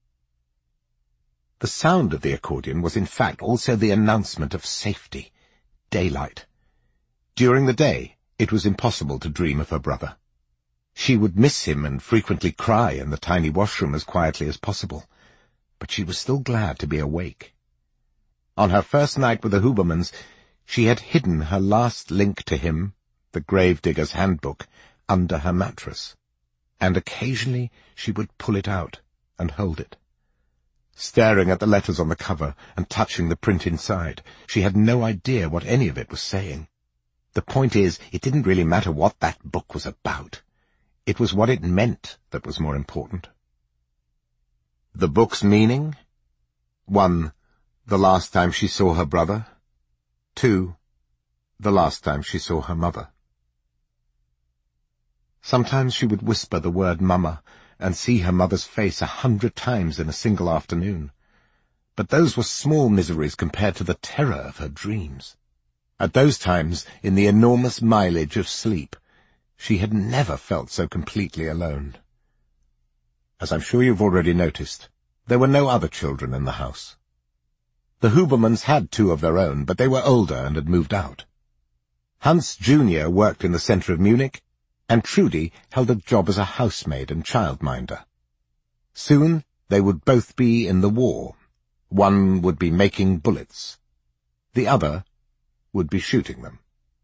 The sound of the accordion was in fact also the announcement of safety, daylight. During the day, it was impossible to dream of her brother. She would miss him and frequently cry in the tiny washroom as quietly as possible, but she was still glad to be awake. On her first night with the Hubermans, she had hidden her last link to him, the Gravedigger's Handbook, under her mattress, and occasionally she would pull it out and hold it. Staring at the letters on the cover and touching the print inside, she had no idea what any of it was saying. The point is, it didn't really matter what that book was about. It was what it meant that was more important. The book's meaning? One, the last time she saw her brother. Two, the last time she saw her mother. Sometimes she would whisper the word Mama and see her mother's face a hundred times in a single afternoon. But those were small miseries compared to the terror of her dreams. At those times, in the enormous mileage of sleep, she had never felt so completely alone. As I'm sure you've already noticed, there were no other children in the house. The Hubermans had two of their own, but they were older and had moved out. Hans Junior worked in the centre of Munich, and Trudy held a job as a housemaid and childminder. Soon they would both be in the war. One would be making bullets. The other would be shooting them.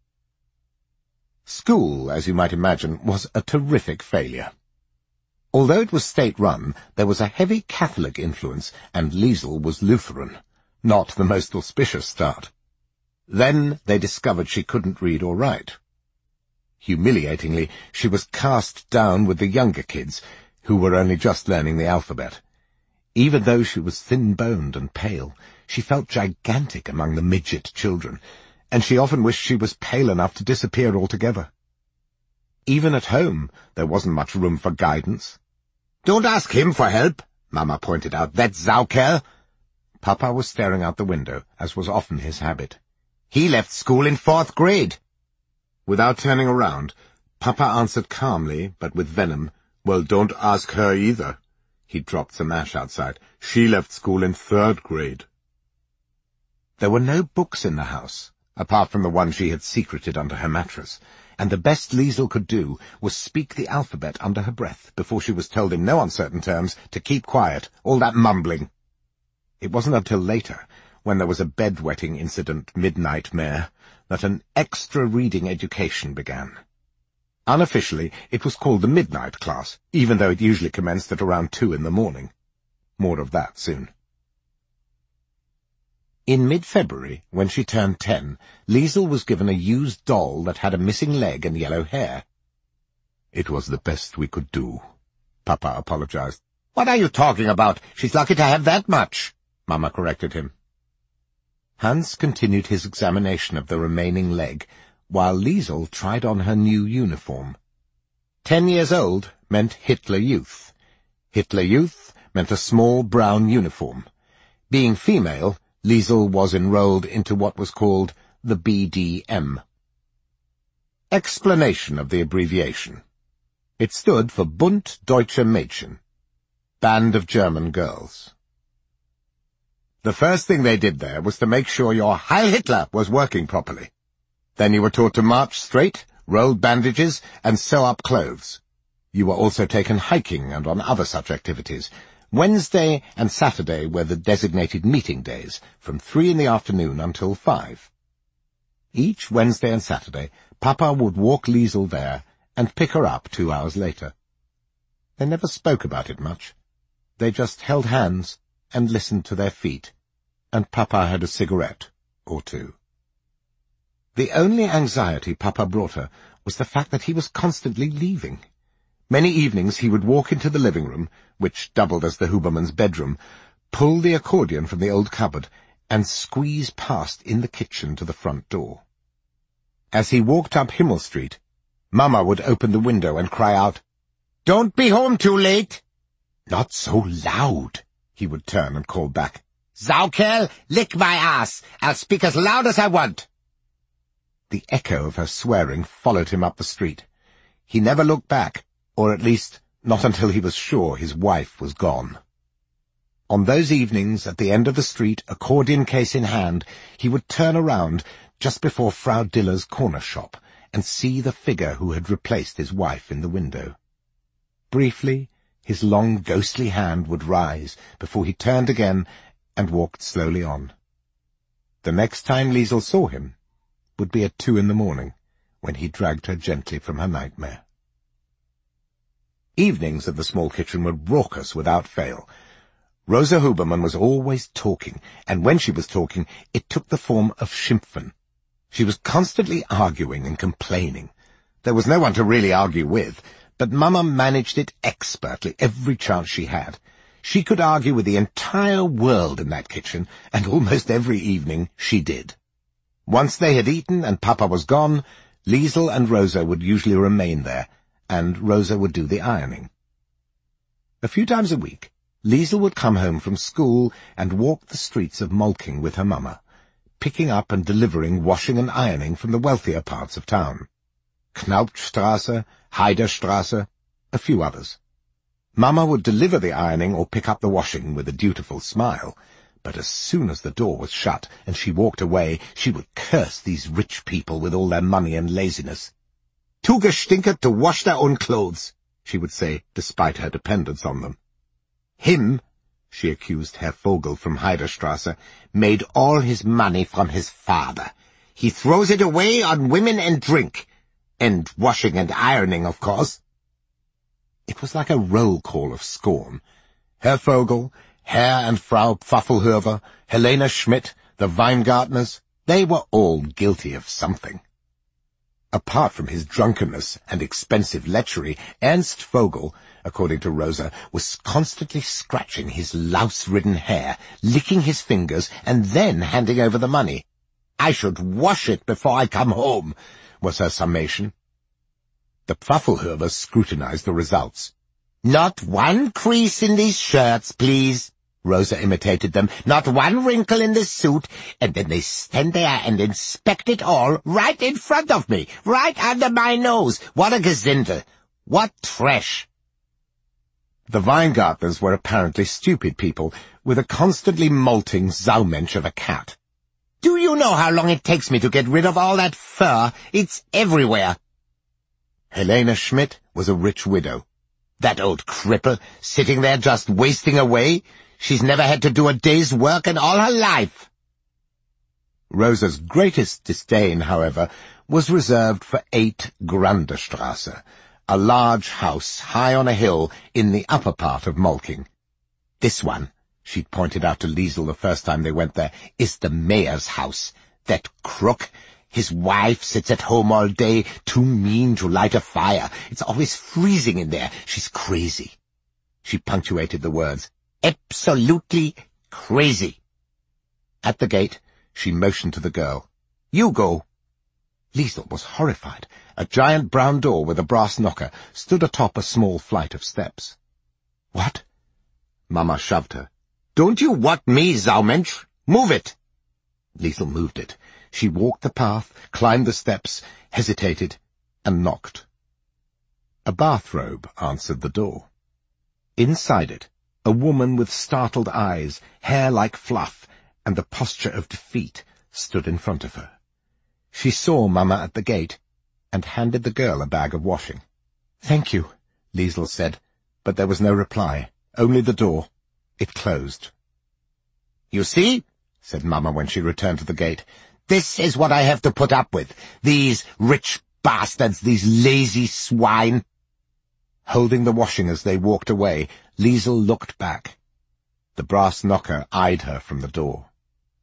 School, as you might imagine, was a terrific failure. Although it was state-run, there was a heavy Catholic influence, and Liesl was Lutheran, not the most auspicious start. Then they discovered she couldn't read or write. Humiliatingly, she was cast down with the younger kids, who were only just learning the alphabet. Even though she was thin-boned and pale, she felt gigantic among the midget children, and she often wished she was pale enough to disappear altogether. Even at home, there wasn't much room for guidance. "Don't ask him for help," Mama pointed out. "That Saukerl." Papa was staring out the window, as was often his habit. "He left school in fourth grade." Without turning around, Papa answered calmly, but with venom, "Well, don't ask her either." He dropped some ash outside. "She left school in third grade." There were no books in the house, apart from the one she had secreted under her mattress, and the best Liesl could do was speak the alphabet under her breath before she was told in no uncertain terms to keep quiet, all that mumbling. It wasn't until later, when there was a bedwetting incident mid-nightmare, that an extra reading education began. Unofficially, it was called the midnight class, even though it usually commenced at around two in the morning. More of that soon. In mid-February, when she turned ten, Liesl was given a used doll that had a missing leg and yellow hair. "It was the best we could do," Papa apologized. "What are you talking about? She's lucky to have that much," Mama corrected him. Hans continued his examination of the remaining leg, while Liesl tried on her new uniform. Ten years old meant Hitler Youth. Hitler Youth meant a small brown uniform. Being female, Liesl was enrolled into what was called the B D M. Explanation of the abbreviation. It stood for Bund Deutsche Mädchen, Band of German Girls. The first thing they did there was to make sure your Heil Hitler was working properly. Then you were taught to march straight, roll bandages, and sew up clothes. You were also taken hiking and on other such activities. Wednesday and Saturday were the designated meeting days, from three in the afternoon until five. Each Wednesday and Saturday, Papa would walk Liesl there and pick her up two hours later. They never spoke about it much. They just held hands and listened to their feet, and Papa had a cigarette or two. The only anxiety Papa brought her was the fact that he was constantly leaving. Many evenings he would walk into the living room, which doubled as the Hubermans' bedroom, pull the accordion from the old cupboard, and squeeze past in the kitchen to the front door. As he walked up Himmel Street, Mama would open the window and cry out, "Don't be home too late!" "Not so loud," he would turn and call back. "Saukerl, lick my ass! I'll speak as loud as I want!" The echo of her swearing followed him up the street. He never looked back, or at least not until he was sure his wife was gone. On those evenings, at the end of the street, accordion case in hand, he would turn around just before Frau Diller's corner shop and see the figure who had replaced his wife in the window. Briefly, his long ghostly hand would rise before he turned again and walked slowly on. The next time Liesl saw him would be at two in the morning, when he dragged her gently from her nightmare. Evenings at the small kitchen were raucous without fail. Rosa Huberman was always talking, and when she was talking, it took the form of schimpfen. She was constantly arguing and complaining. There was no one to really argue with, but Mama managed it expertly every chance she had. She could argue with the entire world in that kitchen, and almost every evening she did. Once they had eaten and Papa was gone, Liesl and Rosa would usually remain there, and Rosa would do the ironing. A few times a week, Liesl would come home from school and walk the streets of Molking with her Mama, picking up and delivering washing and ironing from the wealthier parts of town. Knauptstrasse, Heiderstrasse, a few others. Mama would deliver the ironing or pick up the washing with a dutiful smile, but as soon as the door was shut and she walked away, she would curse these rich people with all their money and laziness. "Too gestinkert to wash their own clothes," she would say, despite her dependence on them. Him, she accused Herr Vogel from Heiderstrasse, made all his money from his father. He throws it away on women and drink. And washing and ironing, of course. It was like a roll call of scorn. Herr Vogel, Herr and Frau Pfaffelhöfer, Helena Schmidt, the Weingartners, they were all guilty of something. Apart from his drunkenness and expensive lechery, Ernst Vogel, according to Rosa, was constantly scratching his louse-ridden hair, licking his fingers, and then handing over the money. "I should wash it before I come home," was her summation. The Pfaffelhöfer scrutinized the results. "Not one crease in these shirts, please," Rosa imitated them. "Not one wrinkle in the suit, and then they stand there and inspect it all right in front of me, right under my nose. What a gesindel! What trash!" The Weingartners were apparently stupid people, with a constantly molting Saumensch of a cat. "Do you know how long it takes me to get rid of all that fur? It's everywhere." Helena Schmidt was a rich widow. That old cripple, sitting there just wasting away. She's never had to do a day's work in all her life. Rosa's greatest disdain, however, was reserved for eight Grandestrasse, a large house high on a hill in the upper part of Molking. "This one," she'd pointed out to Liesel the first time they went there, "is the mayor's house. That crook, his wife sits at home all day, too mean to light a fire. It's always freezing in there. She's crazy." She punctuated the words. "Absolutely crazy." At the gate, she motioned to the girl. "You go." Liesel was horrified. A giant brown door with a brass knocker stood atop a small flight of steps. "What?" Mama shoved her. "Don't you want me, Saumensch? Move it!" Liesel moved it. She walked the path, climbed the steps, hesitated, and knocked. A bathrobe answered the door. Inside it, a woman with startled eyes, hair like fluff, and the posture of defeat stood in front of her. She saw Mama at the gate, and handed the girl a bag of washing. "Thank you," Liesel said, but there was no reply, only the door. It closed. "You see," said Mama when she returned to the gate, "this is what I have to put up with. These rich bastards, these lazy swine." Holding the washing as they walked away, Liesel looked back. The brass knocker eyed her from the door.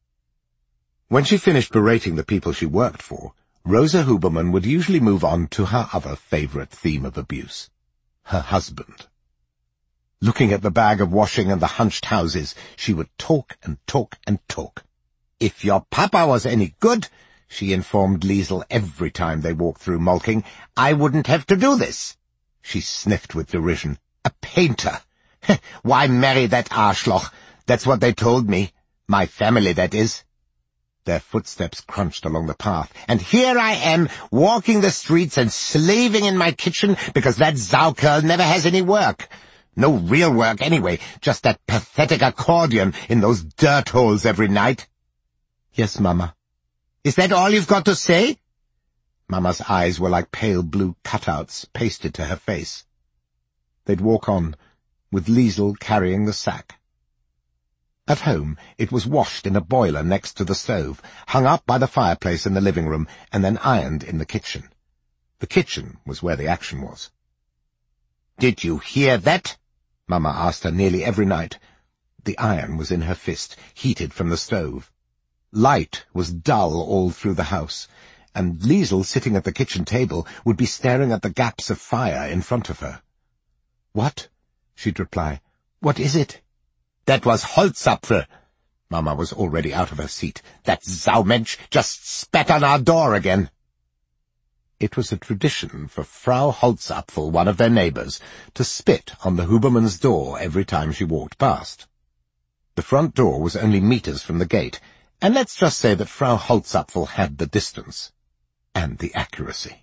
When she finished berating the people she worked for, Rosa Huberman would usually move on to her other favourite theme of abuse, her husband. Looking at the bag of washing and the hunched houses, she would talk and talk and talk. "If your papa was any good," she informed Liesel every time they walked through Molking, "I wouldn't have to do this." She sniffed with derision. "A painter! Why marry that arschloch? That's what they told me. My family, that is." Their footsteps crunched along the path, "and here I am, walking the streets and slaving in my kitchen because that Saukerl never has any work. No real work, anyway, just that pathetic accordion in those dirt holes every night." "Yes, Mama." "Is that all you've got to say?" Mama's eyes were like pale blue cutouts pasted to her face. They'd walk on, with Liesel carrying the sack. At home, it was washed in a boiler next to the stove, hung up by the fireplace in the living room, and then ironed in the kitchen. The kitchen was where the action was. "Did you hear that?" Mama asked her nearly every night. The iron was in her fist, heated from the stove. Light was dull all through the house, and Liesel, sitting at the kitchen table, would be staring at the gaps of fire in front of her. "What?" she'd reply. "What is it?" "That was Holzapfel." Mama was already out of her seat. "That Saumensch just spat on our door again." It was a tradition for Frau Holzapfel, one of their neighbours, to spit on the Hubermans' door every time she walked past. The front door was only metres from the gate, and let's just say that Frau Holzapfel had the distance and the accuracy.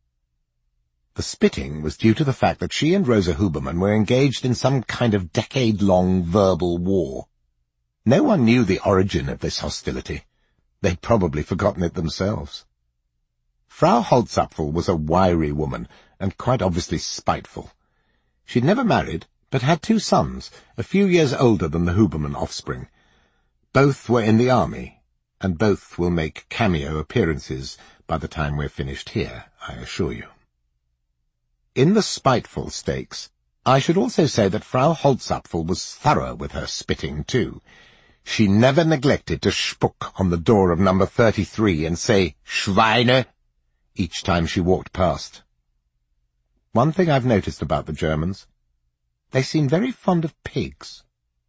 The spitting was due to the fact that she and Rosa Huberman were engaged in some kind of decade-long verbal war. No one knew the origin of this hostility. They'd probably forgotten it themselves. Frau Holzapfel was a wiry woman, and quite obviously spiteful. She'd never married, but had two sons, a few years older than the Huberman offspring. Both were in the army, and both will make cameo appearances by the time we're finished here, I assure you. In the spiteful stakes, I should also say that Frau Holzapfel was thorough with her spitting, too. She never neglected to spuck on the door of number thirty-three and say, "Schweine," each time she walked past. One thing I've noticed about the Germans: they seem very fond of pigs.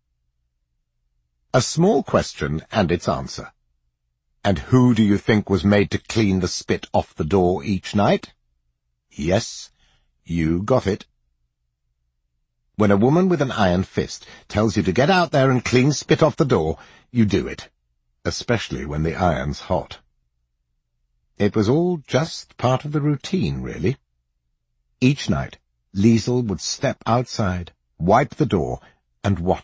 A small question and its answer. And who do you think was made to clean the spit off the door each night? Yes, you got it. When a woman with an iron fist tells you to get out there and clean spit off the door, you do it, especially when the iron's hot. It was all just part of the routine, really. Each night, Liesel would step outside, wipe the door, and watch